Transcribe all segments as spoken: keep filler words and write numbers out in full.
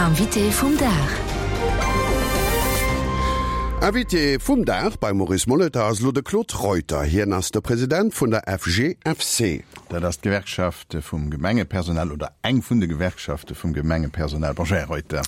L'invité vum Dach. Invité vum Dach bei Maurice Molitor as Lode Claude Reuter, hier ass der Präsident vun der F G F C. Da das Gewerkschaft vum Gemengepersonal oder eng vun de Gewerkschaft vum Gemengepersonal Bonjour Reuter.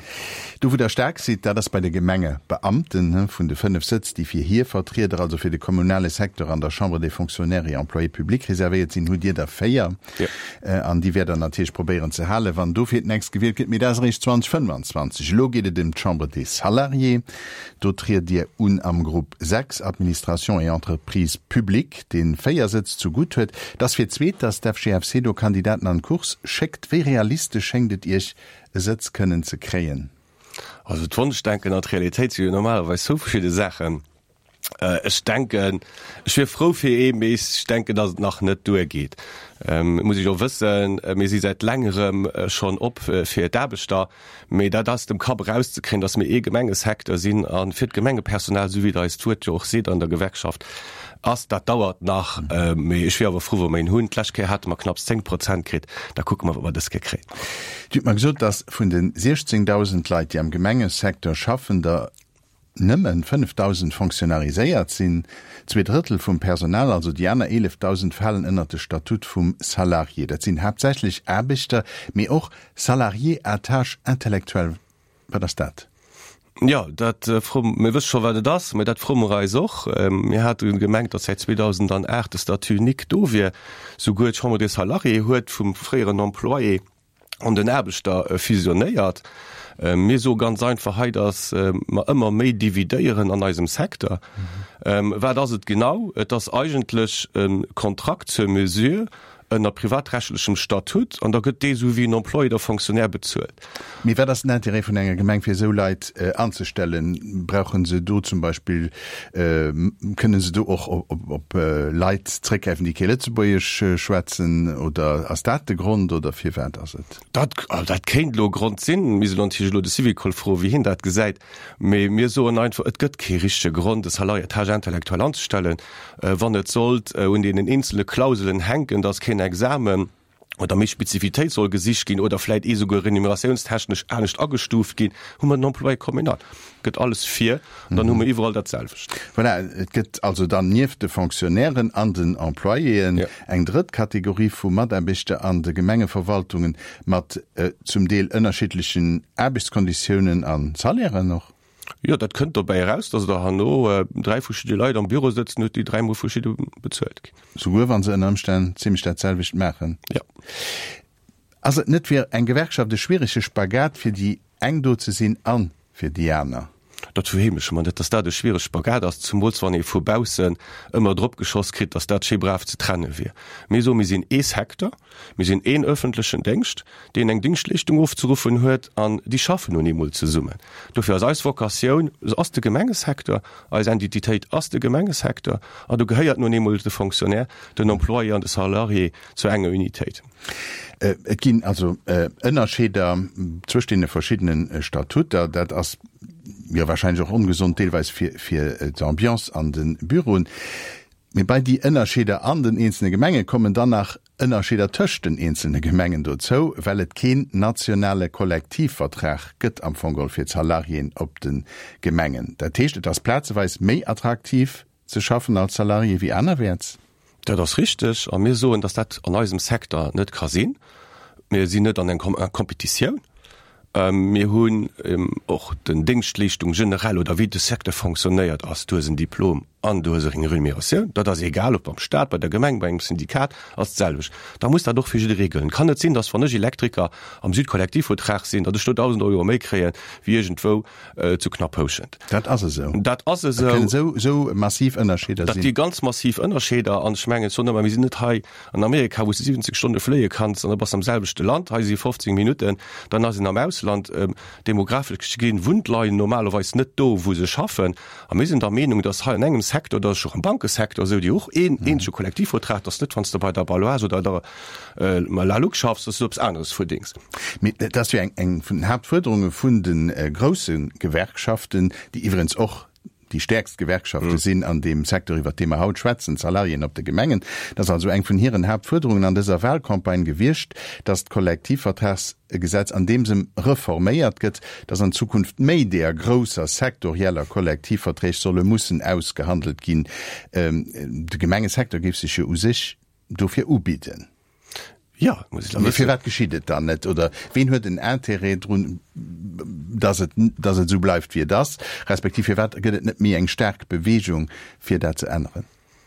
Du wo der stark sieht, da das bei de Gemenge Beamten vun de fünf Sitz, die fir hier vertriet, also fir de kommunale Sektor an der Chambre des Fonctionnaires Employés Publics reserviert sinn hu dir der Féier ja. äh, an die werden natürlich probieren ze halle, wann du fir nächst gewählt mit das Rich zwanzig fünfundzwanzig. Lo geht dem Chambre des Salariés, do triert dir un am Gruppe sechs Administration et Entreprise Publique den Féiersitz zu gut huet, das fir zweet, dass der F G F C do Kandidaten an Kurs schickt, wie realistisch schenkt ich Sitz können zu kreen. Also Wunsch denken an Realität sind normalerweise so viele Sachen. Äh, ich denke, ich wäre froh für eben, ich denke, dass es noch nicht durchgeht. Ähm, muss ich auch wissen, äh, wir sind seit längerem äh, schon ob äh, für Derbestar, mir da das dem Kap rauszukriegen, dass wir eh Gemengesektor sind, an für Gemengepersonal, so wie das es tut, ja auch sieht an der Gewerkschaft. As dat dauert nach mhm. äh, ich wäre froh, wo mein Hund Klaschke hat man knapp zehn Prozent kriegt, da gucken wir, ob wir das gekriegt. Du man gesagt, dass von den sechzehntausend Leuten, die am Gemengesektor schaffen, da nimmen fünftausend funktionarisiert sind, zwei Drittel vom Personal, also die anderen elftausend fallen in das Statut vom Salarié. Das sind hauptsächlich Arbeiter, mir auch Salarié attache intellektuell bei der Stadt. Ja, dat äh, mir wis schon wat das, mit dat Frommerei soch. Ähm, mir hat gemerkt, dass seit zweitausendacht das Statut nicht do wie so gut schon mal das Salarié huet vom freieren Employé und den Erbestar äh, fusioniert. Ähm, mir so ganz einfach he, dass äh, man immer méi dividieren an diesem Sektor. Mhm. Ähm, wer das het genau, das eigentlich ein Kontrakt zur mesure einer privatrechtlichem Statut und da gëtt dé so wie ein Employé der Funktionär bezahlt. Wie wär das net die von enger Gemeng fir so Leiit äh, anzustellen? Brauchen se do zum Beispiel äh, können se do auch op, op, op äh, Leiitreckhefen die Kehle zu boisch äh, schwätzen oder as dat de Grund oder fir as? Dat oh, dat kenint lo Grund sinn mis lo de Civilfro wie hin dat gesäit. Me mir so einfach et gëtt kirchte Grund des Salariat intellektuell anzustellen, äh, wann net sollt äh, und in den einzelne Klauseln henken, das kein Examen oder mit Spezifität soll gesicht gehen oder vielleicht eh sogar remunerationstechnisch ernst angestuft gehen, haben wir einen Employé kommunal. Geht alles vier, und dann mhm. haben wir überall dasselbe. Voilà, es gibt also dann neben den Funktionären an den Employeen ja. eine Drittkategorie von Mitarbeitern an den Gemengeverwaltungen mit äh, zum Teil unterschiedlichen Arbeitskonditionen an Salären noch. Ja, dat könnt dabei raus, dass der Hanno äh, drei verschiedene Leute am Büro sitzen und die drei Mal verschiedene bezahlt. So gut, wenn sie in Umständen ziemlich dasselbe machen. Ja. Also nicht wie ein Gewerkschaft der schwierige Spagat für die eng do zu sehen an für Diana. Dat verhemisch man dat da de schwere Spagat as zum Mol wann e vubausen immer Dr geschoss krit, dass dat brav ze trenne wie. Me so mir sinn ees Hektor, mir sinn een öffentlichen Denkst, den eng Dingschlichtung aufzurufen huet an die schaffen nun emul zu summen. Dufir als als Vokationun ass de Gemengeshektor als Identität ass de Gemengeshektor, a du geheiert nun emul de Funktionär den Employé an de Salarié zu enger Unitéit. Et äh, ginn also ënnerscheder äh, zwischen den verschiedenen äh, Statuter, dat as ja wahrscheinlich auch ungesund teilweise für, für äh, die Ambiance an den Büroen. Mit bei die Unterschiede an den einzelnen Gemengen kommen dann nach Unterschiede zwischen den einzelnen Gemengen dazu, weil es kein nationaler Kollektivvertrag gibt am Fongol für Salarien auf den Gemengen. Da ist das platzweise mehr attraktiv zu schaffen als Salarien wie anderwärts. Ja, das ist richtig. Und wir so, dass das an unserem Sektor nicht kann sein. Wir sind nicht an einer Kom- Kompetition. Ähm, wir haben ähm, auch den Dienstleistung generell oder wie der Sektor funktioniert, als du hast ein Diplom an du hast eine Remuneration. Das ist egal, ob beim Staat, bei der Gemeinde, beim Syndikat, als selbst. Da muss da doch verschiedene Regeln. Kann nicht sein, dass von Elektriker am Südkollektivvertrag sind, dass du tausend Euro mehr kriegen, wie irgendwo äh, zu knapp hoschen. Das ist so. Das ist so. Das so, so massiv Unterschiede sind. Das die ganz massiv Unterschiede an Schmengen, sondern wir sind nicht hier in Amerika, wo du siebzig Stunden fliegen kannst, sondern was am selben Land, hier sind fünfzehn Minuten, dann hast du am Ausland ähm, demografisch gehen Wundlein normalerweise nicht da, wo sie schaffen. Aber wir sind der Meinung, dass hier in einem Sektor, das ist auch im Bankensektor, so die auch ein mhm. ähnlicher Kollektivvertrag, das nicht, wenn du bei der Baloise oder der äh, Malaluk schaffst, das ist etwas anderes für Dings. Das wäre eine ein von den Hauptforderungen von den äh, großen Gewerkschaften, die übrigens auch die stärkst Gewerkschaften mhm. sind an dem Sektor über Thema Haut schwätzen Salarien op de Gemengen. Das also eng von ihren Hauptforderungen an dieser Wahlkampagne gewirrscht, dass Kollektivvertragsgesetz an dem sie reforméiert gëtt, dass an Zukunft méi der großer sektorieller Kollektivvertrag solle mussssen ausgehandelt gin. Ähm, de Gemengesektor gibt sich u sich dofir ubieten. Ja, wat geschiedet dann net oder wen huet den Ä run dass het dass het so bleibt wie das respektiv wat gëtt net mir eng stark Bewegung fir dat ze ändern.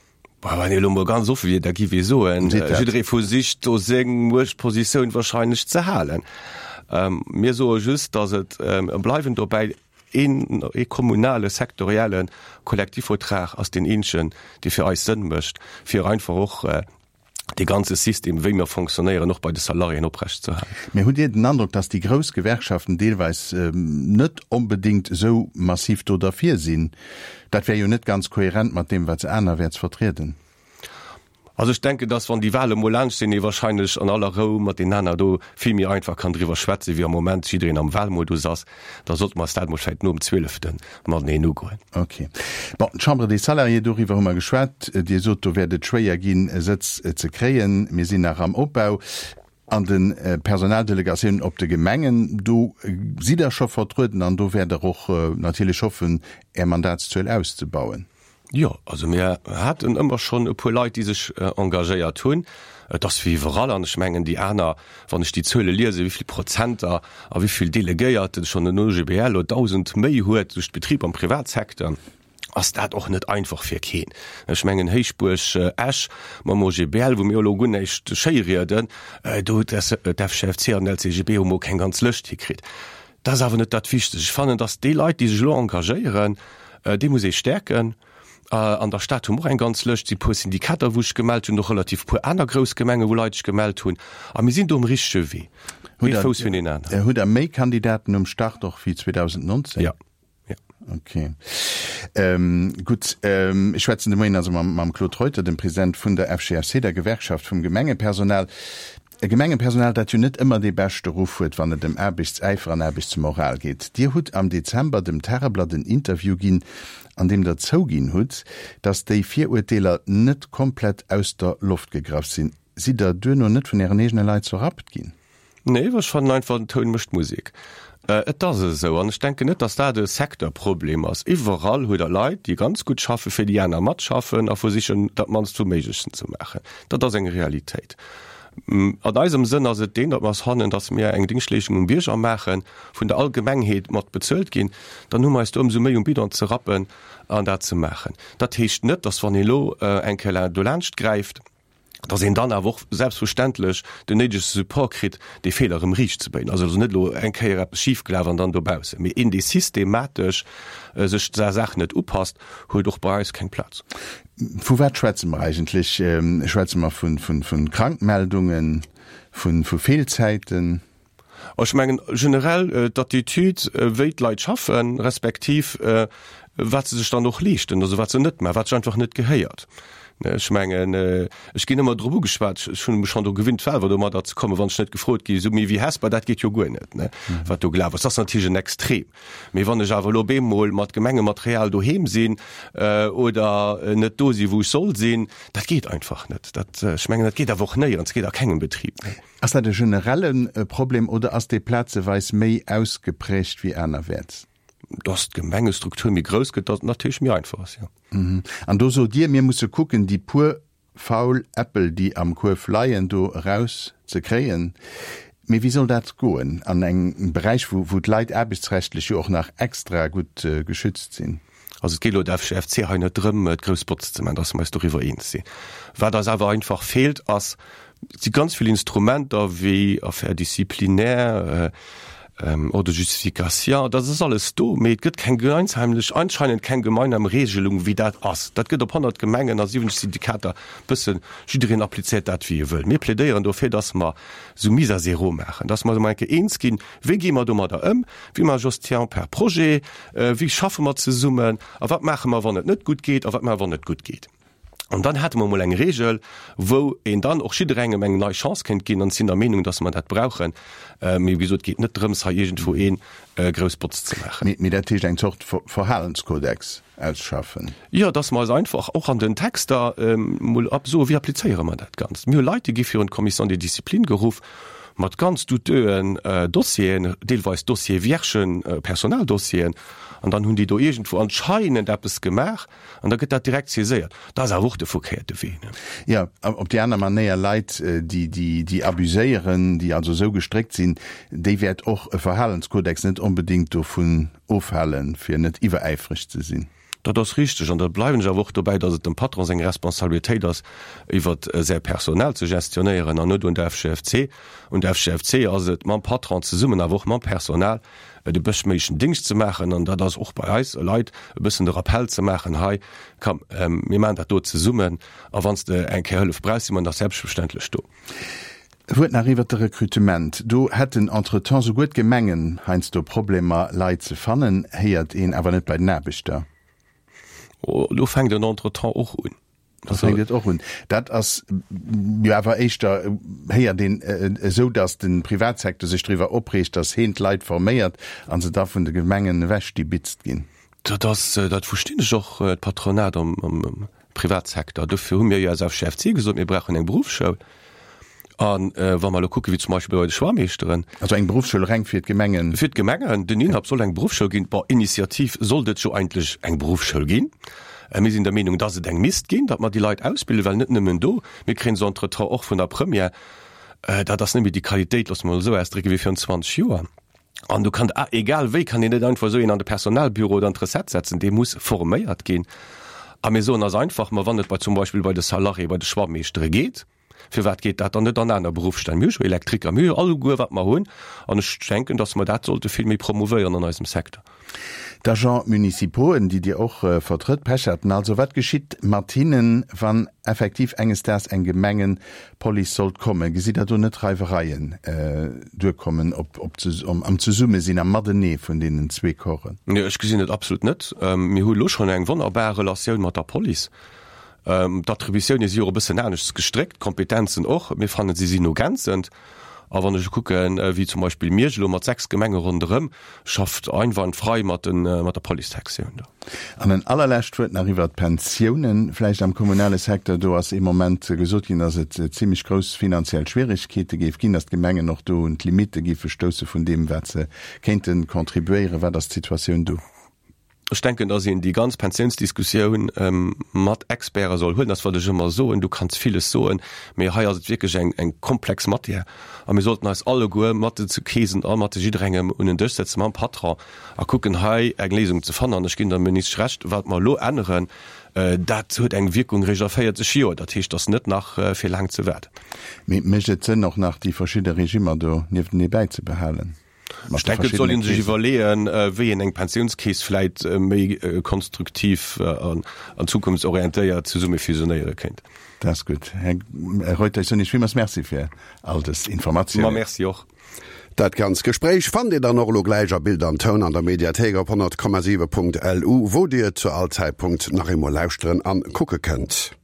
ganz so wie da gi so Sicht so segen Position wahrscheinlich ze halen ähm, mir so just dass het ähm, bleiwen dabei in e kommunale sektoriellen Kollektivvertrag aus den Inschen die fir euch sinn mcht fir einfach auch äh, die ganze System wie mir funktionieren noch bei den Salarien oprecht zu haben. Mir hun den Eindruck, dass die Großgewerkschaften deelweis ähm, net unbedingt so massiv do dafür sind. Dat wäre jo net ganz kohärent mit dem, was einerwärts vertreten. Also ich denke, dass van die Wahl Molange sind die wahrscheinlich an aller Raum mat den Nanner do viel mir einfach kann drüber schwätze wie am moment chi am Wahlmodus ass, da sollte man Staatmoscheid nur um zwölften man ne nu goen. Okay. Bon, Chambre des Salariés darüber immer geschwert, die so werdet schwer gin Sitz äh, ze kreen, mir sind nach am Opbau. An den äh, Personaldelegationen op de Gemengen du äh, sie der schon vertreten an du werde auch äh, natürlich hoffen er Mandatszuell auszubauen. Ja, also mir hat immer schon e paar Leute die sich äh, engagéiert tun, äh, das wie überall an Schmengen die einer, wann ich die Zölle lese, wie viel Prozenter, a wie viel Delegiert schon den O G B L oder tausend méi huet durch Betrieb am Privatsektor. Ass dat och net einfach fir keen. Ech menggen Heichburch Äsch ma O G B L, wo mir Logun neicht scheierden, do Chef C L C G B mo kein ganz Lëcht hikrit. Das awer net dat fichte. Ich fannnen, dats de Leiit die sech lo engagéieren, de muss ich stärken. Uh, an der Stadt mo ein ganz löscht die pu Indikator wuch gemeldt hun noch relativ pu einer Großgemenge wo Leute gemeldt hun a mir sind um richche wie er hut am Mei-Kandidaten um Start doch wie zwanzig neunzehn ja, ja. Okay ähm, gut ähm, ich schwätzen de also mam Claude Reuter dem Präsident vun der F G F C der Gewerkschaft vum Gemengepersonal. E Gemengepersonal, dat net immer de beste Ruf huet, wann et dem Erbichtseifer an Erbich zum Moral geht. Dir hut am Dezember dem Terreblatt ein Interview gin, an dem der zougin hut, dass déi vier Urteiler net komplett aus der Luft gegraft sinn. Sie der dünner net vun ihrer negene Leiit zo rap gin. Nee, was fan einfach den Ton mischt Musik. Et äh, das so an ich denke net, dass da de Sektorproblem ass. Iwerall huet der Leiit, die ganz gut schaffe fir die Äner mat schaffen, a vor sich dat mans zu meschen zu machen. Dat das eng Realität. An diesem Sinn as het den, dat was hannen, dass mir eng Dingschlechung um Bierger machen vun der Allgemengheet mat bezölt gin, dann nun meist um so méi um Bider zu rappen an dat zu machen. Dat hecht net, dass van lo äh, enkeller Dolandcht greift, da se dann er woch selbstverständlich den nedsche Supportkrit de Fehler im Riech zu bein. Also net lo enkeier schiefgläver dann dobause. mir in die systematisch äh, sech der Sache net uppasst, hol doch bei kein Platz. Wo wat schwätzen wir eigentlich ähm, schwätzen wir von, von, von Krankmeldungen, von, von Fehlzeiten? Ich mengen generell äh, d'Attitude äh, Weltleit schaffen, respektiv äh, wat ze sich dann noch lichten, also wat ze net mehr, wat einfach net geheiert. Ich mengen äh, ich gi immer Dr geschwat schon schon du gewinnt fall, du mal dat komme wann net gefrot gi so wie hesper dat geht jo go net ne mhm. wat du glaub was das natürlich extrem mir wann ich aber lobemol mat gemenge Material du hem sinn äh, oder äh, net dosi wo ich soll sehen dat geht einfach net dat äh, schmengen dat geht da woch ne ans geht da keinen Betrieb as de generellen äh, Problem oder as de Platze weis méi ausgeprägt wie einerwärts. Das Gemengestruktur mir groß geht das natürlich mir einfach ja. Mhm. An du so dir mir muss gucken die pur faul Apple die am Kurf leiien du raus zu kreen mir wie soll dat goen an eng Bereich wo wo Leiit erbisrechtlich auch nach extra gut äh, geschützt sind. Also es geht der F C eine drümme Großputz das meist darüber sie weil das aber einfach fehlt als sie ganz viele Instrumente wie auf der disziplinär äh, Ähm, oder Justifikation, das ist alles do. Mit gibt kein gemeinsheimlich, anscheinend keine gemeinsame Regelung wie dat ass. Dat gibt op hundert Gemengen als sieben Syndikater bisschen Schülerin appliziert dat wie ihr will. Mir plädieren dafür, dass man so miser Zero machen, dass man so meinke eins gehen, wie gehen wir da um, wie man justieren per Projekt, äh, wie schaffen wir zu summen, auf was machen wir, wann es nicht gut geht, auf was man wann nicht gut geht. Und dann hat man mal eng Regel, wo en dann auch schiedrenge eng neue Chance kennt gehen und sind der Meinung, dass man dat brauchen. Ähm, wieso geht net drin irgendwo een äh, Großputz zu machen. Mit, mit der Tisch ein Zucht Verhaltenskodex ausschaffen. Ja, das mal einfach auch an den Text da ähm, mal ab so wie appliiere man dat ganz. Mir Leute gi für Kommission die Disziplin gerufen. mat ganz du en äh, Dossien, deelweis Dossier wierchen äh, Personaldossien, an dann hunn die do egent wo anscheinend Appppes gemach, an da gëtt dat direkt seséiert. Da a wo de verkehrte Wene. Ja, op die andere man näher Leiit, die, die, die abuséieren, die also so gestreckt sinn, déi werd och e Verhaltenskodex net unbedingt do vun ofhalen fir net iwwereifrig ze sinn. Dat das richtig an dat bleiben ja woch dabei, dat het dem Patron seg Responsabiltäit ass iwwer äh, sehr personell zu gestionieren an net und der F C F C und der F C F C as et man Patron ze summen a woch man Personal äh, de bëchmeschen Dings zu machen an dat das och bei Eis Leiit bisssen der Appell zu machen hei kam ähm, mir man dat do ze summen a wanns de eng Kerhölf preis man der selbstverständlich sto. Wot arriviert de Rekrutement. Du hätten entretemps so gut Gemengen heinst du Probleme Leiit ze fannen, heiert een awer net bei den Näbechter. Oh, du fängt den entretemps auch un. Das fängt auch un. Dat as ja awer eichter heier den äh, so dats den Privatsektor sich drüber oprecht, dass hent Leiit vermeiert an se da vun de Gemengen wäsch die bitzt gin. Das dat verste ich auch äh, Patronat am, am, am Privatsektor. Dufir hun mir ja als auf Chef C gesot mir brechen eng Berufsschau. An äh, war mal gucke wie zum Beispiel bei de Schwarmeesterin. Also eng Berufsschule reng fir Gemengen. Fi Gemengen den hab so eng Berufsschule gin bei Initiativ sollt so eigentlich eng Berufsschule gin. Äh, mir sind der Meinung, dass se eng Mist gin, dat man die Leute ausbilden, weil net nimmen do mir kre so Tra auch von der Premier äh, da das nämlich die Qualität los mal so erst wie vierundzwanzig Joer. An du kannst ah, egal wie kann den einfach so in an de Personalbüro oder Interesse setzen, de muss forméiert gehen. A mir so as einfach man wandelt bei zum Beispiel bei de Salari bei de Schwarmeestere geht. Für wat geht dat an net an einer Berufstein Mch Elektriker Mühe alle Gu wat ma hunn an schenken, dats man dat sollte filmi promoveieren an eurem Sektor. D'Agent Municipoen, die Dir och äh, vertritt pecherten, also wat geschitt Martinen wann effektiv enges ders eng Gemengen Poli sollt komme, gesit dat du net Reivereien äh, durchkommen op, op zu, um, am zu summe sinn am Madenee vun denen zwee kochen. Ja, ich gesinn net absolut net. mir hu loch schon eng wonnerbare Relationun mat der Poli. Ähm, D'Attribution is jo bisssen ernst gestreckt, Kompetenzen och, mir fannnen sie sie no ganz sind. Aber wenn ich gucken, äh, wie zum Beispiel Mirgelo mat sechs Gemenge rundem schafft einwandfrei mat den äh, mat der Polizeitaxioun. An den allerlächt huet arriviwer Pensionen vielleicht am kommunale Sektor du hast im Moment äh, gesot gin, dass et äh, ziemlich groß finanziell Schwierigkeiten gef gin das Gemenge noch do und Limite gi verstosse von dem wat ze kenten kontribuiere, war das Situation du. Ich denke, dass in die ganz Pensionsdiskussion ähm, mat Experte soll holen, das war immer so und du kannst vieles so mir ha wirklich eng eng komplex Matte. Aber wir sollten als alle go Matte zu käsen all Mathedrängen und den durchsetzen man Patron a gucken hai eng Lesung zu fannen, ich ging dann mir nicht recht, wat mal lo anderen äh, dat huet eng Wirkung regiert ze Schier, dat hicht das net nach äh, viel lang zu werden. Mit noch nach die verschiedene Regime do nie nebei zu behalen. Ich denke, sollen sich überlegen, äh, wie in eng Pensionskäsfleit äh, méi äh, konstruktiv äh, an, an zukunftsorientiert zu summe fusionieren kennt. Das ist gut. Herr, Herr Reuter, ich wie Merci für all das Informationen. Merci auch. Dat ganz Gespräch fand ihr dann noch lo gleicher Bild an Ton an der Mediathek op hundert Komma sieben Punkt L U, wo dir zu Allzeitpunkt nach immer lauschteren an gucke könnt.